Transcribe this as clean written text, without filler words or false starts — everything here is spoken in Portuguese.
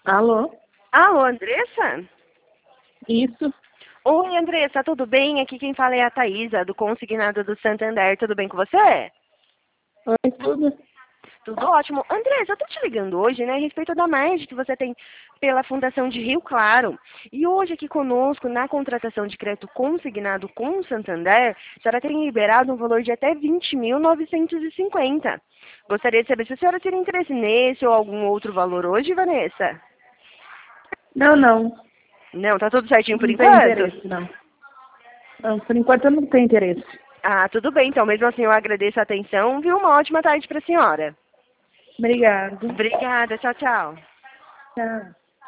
Alô? Alô, Andressa? Isso. Oi, Andressa, tudo bem? Aqui quem fala é a Thaísa, do Consignado do Santander. Tudo bem com você? Oi, tudo? Tudo ótimo. Andressa, eu tô te ligando hoje, né, a respeito da margem que você tem pela Fundação de Rio Claro. E hoje aqui conosco, na contratação de crédito consignado com o Santander, a senhora tem liberado um valor de até 20.950. Gostaria de saber se a senhora teria interesse nesse ou algum outro valor hoje, Vanessa? Não, não. Não, tá tudo certinho por Não tenho enquanto? interesse, não. Não, por enquanto eu não tenho interesse. Ah, tudo bem. Então, mesmo assim, eu agradeço a atenção. Viu? Uma ótima tarde para a senhora. Obrigada. Obrigada. Tchau, tchau. Tchau.